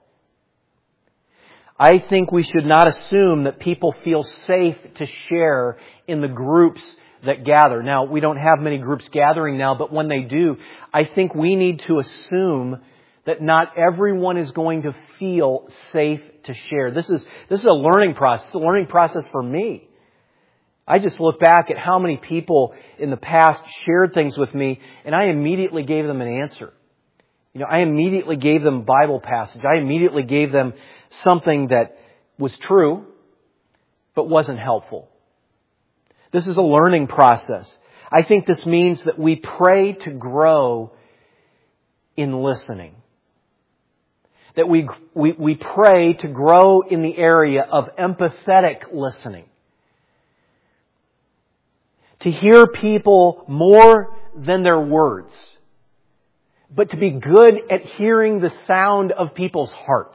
I think we should not assume that people feel safe to share in the groups that gather. Now, we don't have many groups gathering now, but when they do, I think we need to assume that not everyone is going to feel safe to share. This is a learning process. It's a learning process for me. I just look back at how many people in the past shared things with me, and I immediately gave them an answer. I immediately gave them a Bible passage. I immediately gave them something that was true, but wasn't helpful. This is a learning process. I think this means that we pray to grow in listening. That we pray to grow in the area of empathetic listening. To hear people more than their words. But to be good at hearing the sound of people's hearts.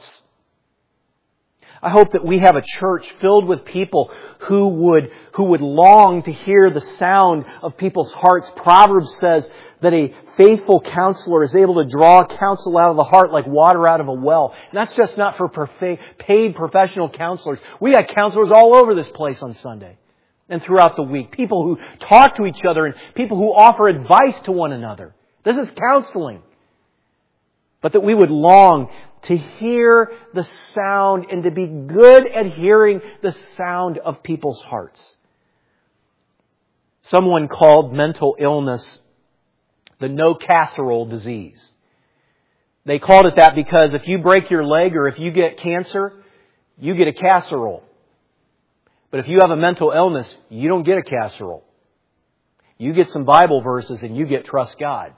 I hope that we have a church filled with people who would long to hear the sound of people's hearts. Proverbs says that a faithful counselor is able to draw counsel out of the heart like water out of a well. And that's just not for paid professional counselors. We got counselors all over this place on Sunday and throughout the week. People who talk to each other and people who offer advice to one another. This is counseling. But that we would long to hear the sound and to be good at hearing the sound of people's hearts. Someone called mental illness the no casserole disease. They called it that because if you break your leg or if you get cancer, you get a casserole. But if you have a mental illness, you don't get a casserole. You get some Bible verses and you get trust God.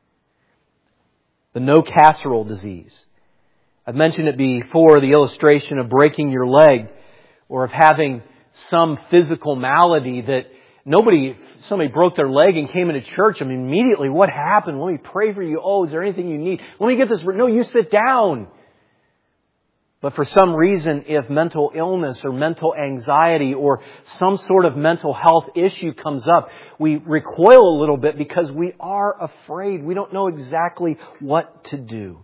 The no casserole disease. I've mentioned it before, the illustration of breaking your leg or of having some physical malady that somebody broke their leg and came into church. Immediately, what happened? Let me pray for you. Oh, is there anything you need? Let me get this. No, you sit down. But for some reason, if mental illness or mental anxiety or some sort of mental health issue comes up, we recoil a little bit because we are afraid. We don't know exactly what to do.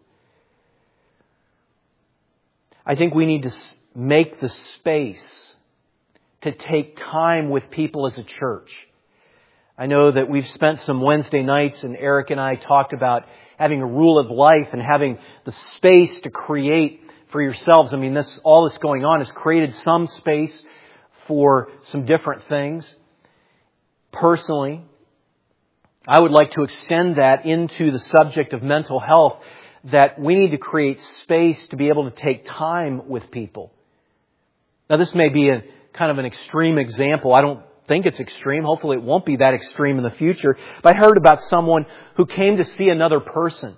I think we need to make the space to take time with people as a church. I know that we've spent some Wednesday nights and Eric and I talked about having a rule of life and having the space to create for yourselves. All this going on has created some space for some different things. Personally, I would like to extend that into the subject of mental health, that we need to create space to be able to take time with people. Now, this may be a kind of an extreme example. I don't think it's extreme. Hopefully it won't be that extreme in the future. But I heard about someone who came to see another person.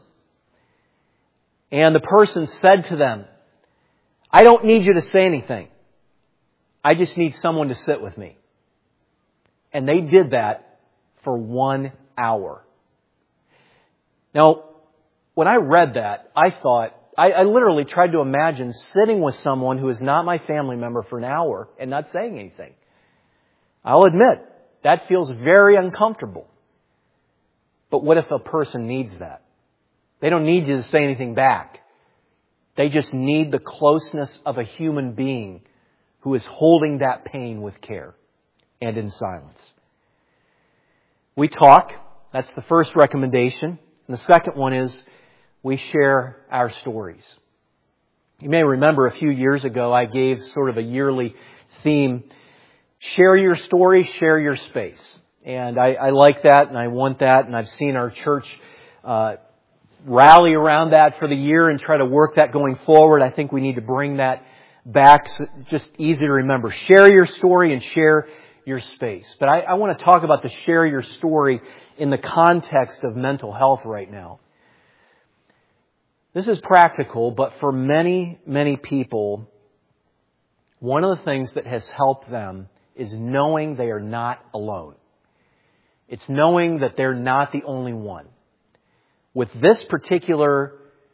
And the person said to them, I don't need you to say anything. I just need someone to sit with me. And they did that for 1 hour. Now, when I read that, I thought, I literally tried to imagine sitting with someone who is not my family member for an hour and not saying anything. I'll admit, that feels very uncomfortable. But what if a person needs that? They don't need you to say anything back. They just need the closeness of a human being who is holding that pain with care and in silence. We talk. That's the first recommendation. And the second one is we share our stories. You may remember a few years ago I gave sort of a yearly theme, share your story, share your space. And I like that and I want that, and I've seen our church rally around that for the year and try to work that going forward. I think we need to bring that back. So just easy to remember. Share your story and share your space. But I want to talk about the share your story in the context of mental health right now. This is practical, but for many, many people, one of the things that has helped them is knowing they are not alone. It's knowing that they're not the only one. With this particular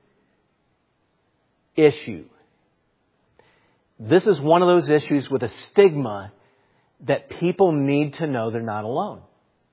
issue, this is one of those issues with a stigma that people need to know they're not alone.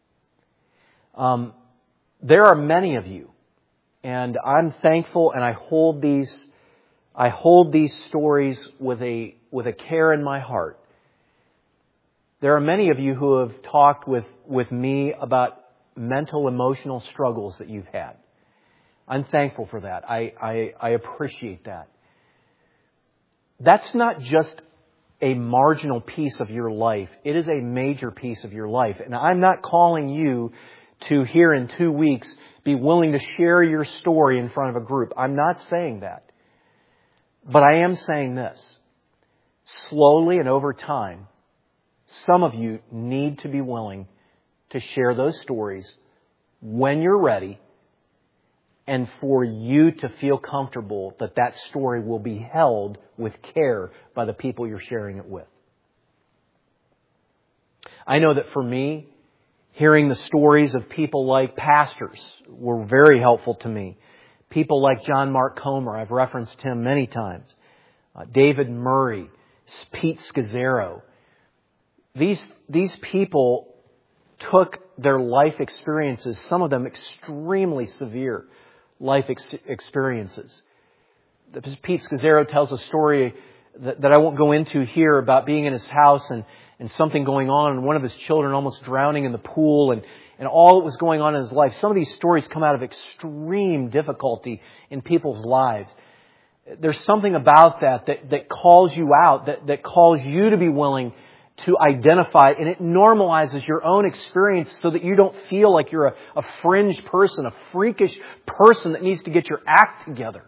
There are many of you, and I'm thankful, and I hold these stories with a care in my heart. There are many of you who have talked with me about mental, emotional struggles that you've had. I'm thankful for that. I appreciate that. That's not just a marginal piece of your life. It is a major piece of your life. And I'm not calling you to here in 2 weeks be willing to share your story in front of a group. I'm not saying that. But I am saying this. Slowly and over time, some of you need to be willing to share those stories when you're ready, and for you to feel comfortable that that story will be held with care by the people you're sharing it with. I know that for me, hearing the stories of people like pastors were very helpful to me. People like John Mark Comer, I've referenced him many times. David Murray, Pete Scazzaro. These people took their life experiences, some of them extremely severe life experiences. Pete Scazzaro tells a story that I won't go into here about being in his house and something going on, and one of his children almost drowning in the pool, and all that was going on in his life. Some of these stories come out of extreme difficulty in people's lives. There's something about that calls you out, that calls you to be willing to identify, and it normalizes your own experience so that you don't feel like you're a fringe person, a freakish person that needs to get your act together.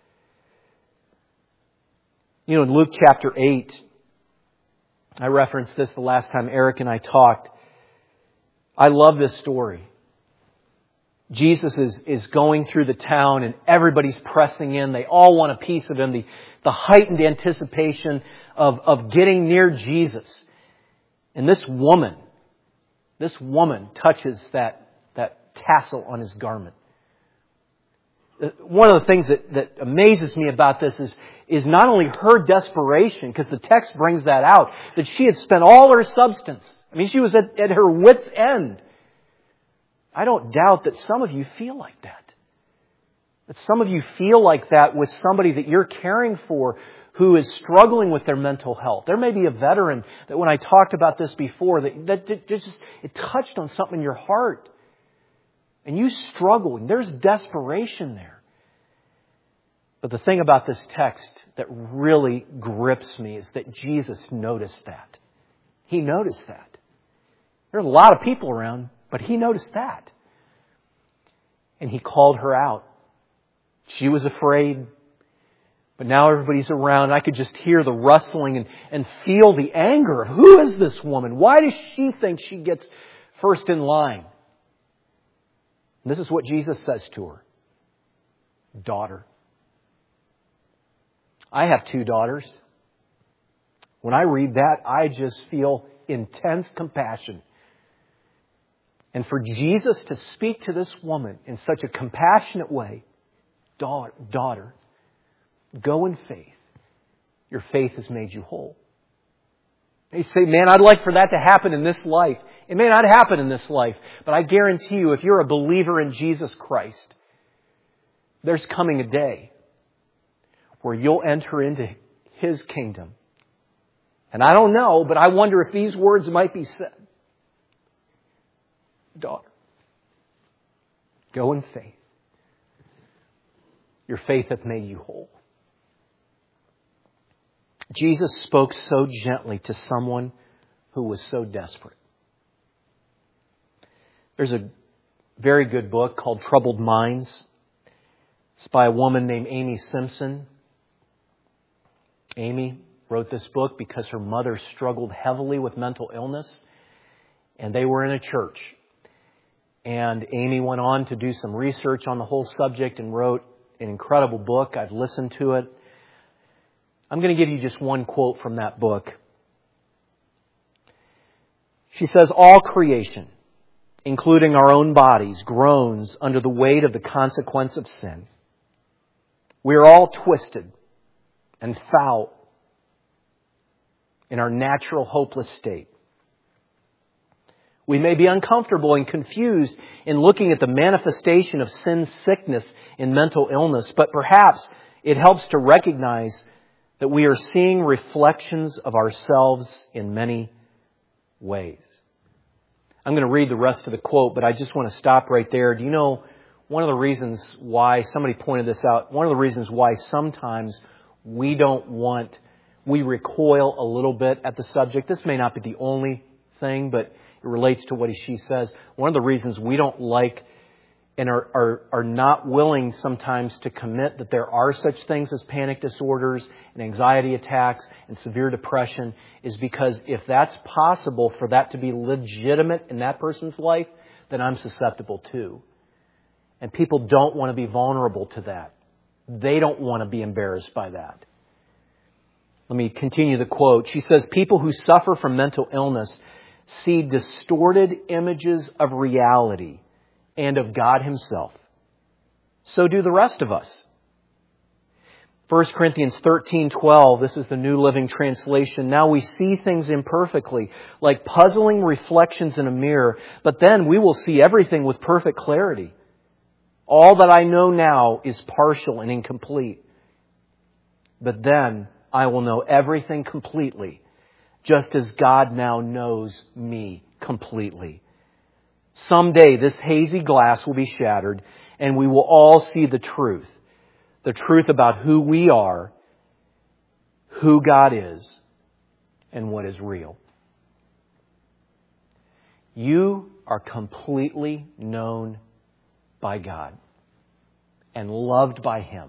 You know, in Luke chapter 8, I referenced this the last time Eric and I talked. I love this story. Jesus is going through the town and everybody's pressing in. They all want a piece of Him. The heightened anticipation of getting near Jesus. And this woman touches that tassel on His garment. One of the things that amazes me about this is not only her desperation, because the text brings that out, that she had spent all her substance. I mean, she was at her wit's end. I don't doubt that some of you feel like that. That some of you feel like that with somebody that you're caring for who is struggling with their mental health. There may be a veteran that when I talked about this before, that it touched on something in your heart. And you struggle, and there's desperation there. But the thing about this text that really grips me is that Jesus noticed that. He noticed that. There's a lot of people around, but He noticed that. And He called her out. She was afraid. But now everybody's around. I could just hear the rustling and feel the anger. Who is this woman? Why does she think she gets first in line? And this is what Jesus says to her. Daughter. I have 2 daughters. When I read that, I just feel intense compassion. And for Jesus to speak to this woman in such a compassionate way, daughter, go in faith. Your faith has made you whole. You say, man, I'd like for that to happen in this life. It may not happen in this life, but I guarantee you, if you're a believer in Jesus Christ, there's coming a day where you'll enter into His kingdom. And I don't know, but I wonder if these words might be said. Daughter, go in faith. Your faith hath made you whole. Jesus spoke so gently to someone who was so desperate. There's a very good book called Troubled Minds. It's by a woman named Amy Simpson. Amy wrote this book because her mother struggled heavily with mental illness, and they were in a church. And Amy went on to do some research on the whole subject and wrote an incredible book. I've listened to it. I'm going to give you just one quote from that book. She says, all creation, including our own bodies, groans under the weight of the consequence of sin. We are all twisted and foul in our natural hopeless state. We may be uncomfortable and confused in looking at the manifestation of sin sickness in mental illness, but perhaps it helps to recognize that we are seeing reflections of ourselves in many ways. I'm going to read the rest of the quote, but I just want to stop right there. Do you know one of the reasons why, somebody pointed this out, one of the reasons why sometimes we recoil a little bit at the subject. This may not be the only thing, but it relates to what she says. One of the reasons we don't like and are not willing sometimes to commit that there are such things as panic disorders and anxiety attacks and severe depression is because if that's possible for that to be legitimate in that person's life, then I'm susceptible too. And people don't want to be vulnerable to that. They don't want to be embarrassed by that. Let me continue the quote. She says, people who suffer from mental illness see distorted images of reality and of God Himself. So do the rest of us. 1 Corinthians 13:12, this is the New Living Translation. Now we see things imperfectly, like puzzling reflections in a mirror, but then we will see everything with perfect clarity. All that I know now is partial and incomplete. But then I will know everything completely, just as God now knows me completely. Someday this hazy glass will be shattered and we will all see the truth about who we are, who God is, and what is real. You are completely known by God and loved by Him,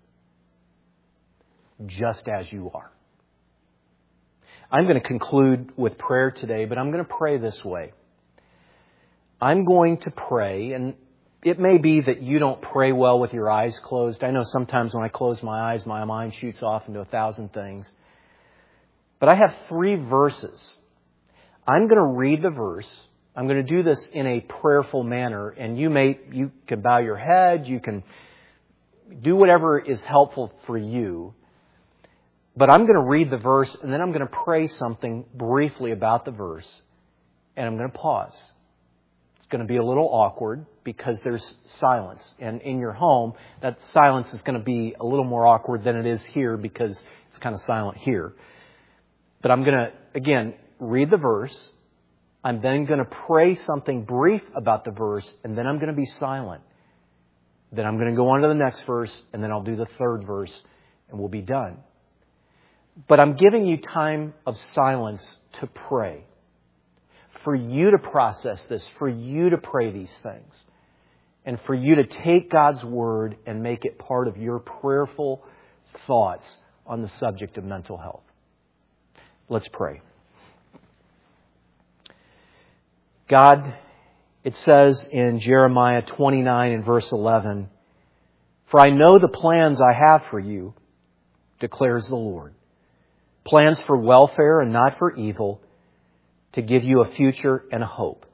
just as you are. I'm going to conclude with prayer today, but I'm going to pray this way. I'm going to pray, and it may be that you don't pray well with your eyes closed. I know sometimes when I close my eyes, my mind shoots off into 1,000 things. But I have 3 verses. I'm going to read the verse. I'm going to do this in a prayerful manner, and you can bow your head, you can do whatever is helpful for you. But I'm going to read the verse, and then I'm going to pray something briefly about the verse, and I'm going to pause. It's going to be a little awkward because there's silence. And in your home, that silence is going to be a little more awkward than it is here because it's kind of silent here. But I'm going to, again, read the verse. I'm then going to pray something brief about the verse, and then I'm going to be silent. Then I'm going to go on to the next verse, and then I'll do the 3rd verse, and we'll be done. But I'm giving you time of silence to pray, for you to process this, for you to pray these things, and for you to take God's Word and make it part of your prayerful thoughts on the subject of mental health. Let's pray. God, it says in Jeremiah 29 and verse 11, "For I know the plans I have for you, declares the Lord. plans for welfare and not for evil, to give you a future and a hope.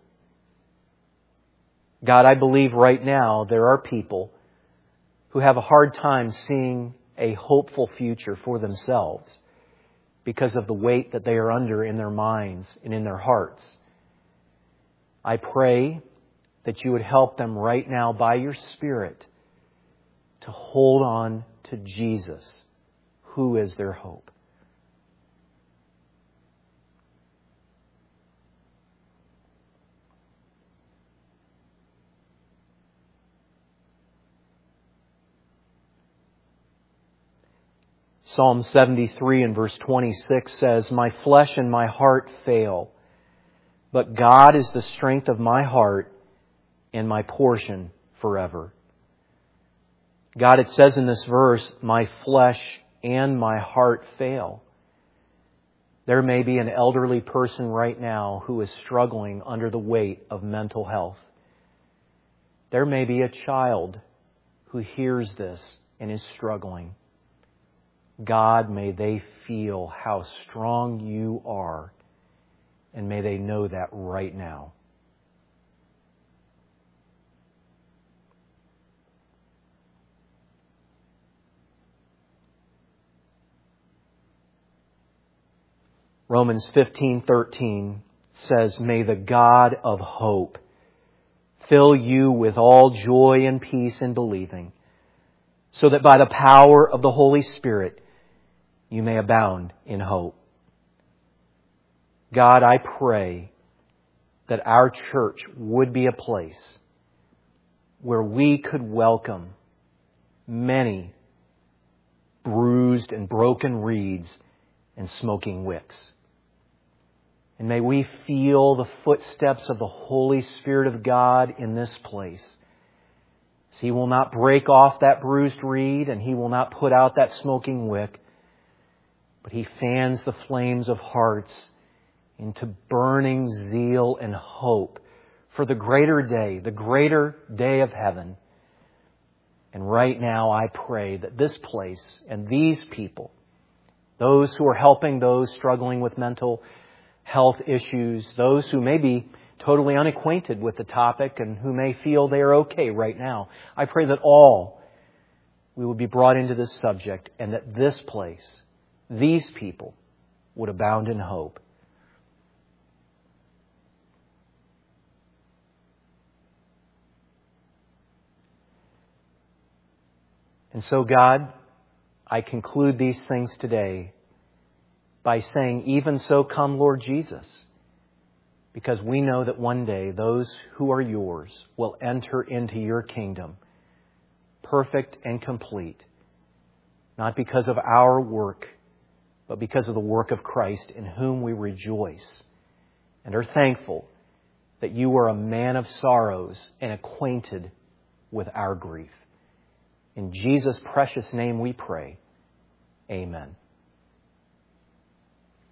God, I believe right now there are people who have a hard time seeing a hopeful future for themselves because of the weight that they are under in their minds and in their hearts. I pray that you would help them right now by your Spirit to hold on to Jesus, who is their hope. Psalm 73 and verse 26 says, "My flesh and my heart fail, but God is the strength of my heart and my portion forever." God, it says in this verse, my flesh and my heart fail. There may be an elderly person right now who is struggling under the weight of mental health. There may be a child who hears this and is struggling. God, may they feel how strong you are, and may they know that right now. Romans 15:13 says, "May the God of hope fill you with all joy and peace in believing, so that by the power of the Holy Spirit you may abound in hope." God, I pray that our church would be a place where we could welcome many bruised and broken reeds and smoking wicks. And may we feel the footsteps of the Holy Spirit of God in this place. So He will not break off that bruised reed and He will not put out that smoking wick, but He fans the flames of hearts into burning zeal and hope for the greater day of heaven. And right now I pray that this place and these people, those who are helping those struggling with mental health issues, those who may be totally unacquainted with the topic and who may feel they are okay right now, I pray that all we would be brought into this subject and that this place, these people, would abound in hope. And so, God, I conclude these things today by saying, even so come, Lord Jesus, because we know that one day those who are yours will enter into your kingdom, perfect and complete, not because of our work, but because of the work of Christ, in whom we rejoice and are thankful that you are a man of sorrows and acquainted with our grief. In Jesus' precious name we pray. Amen.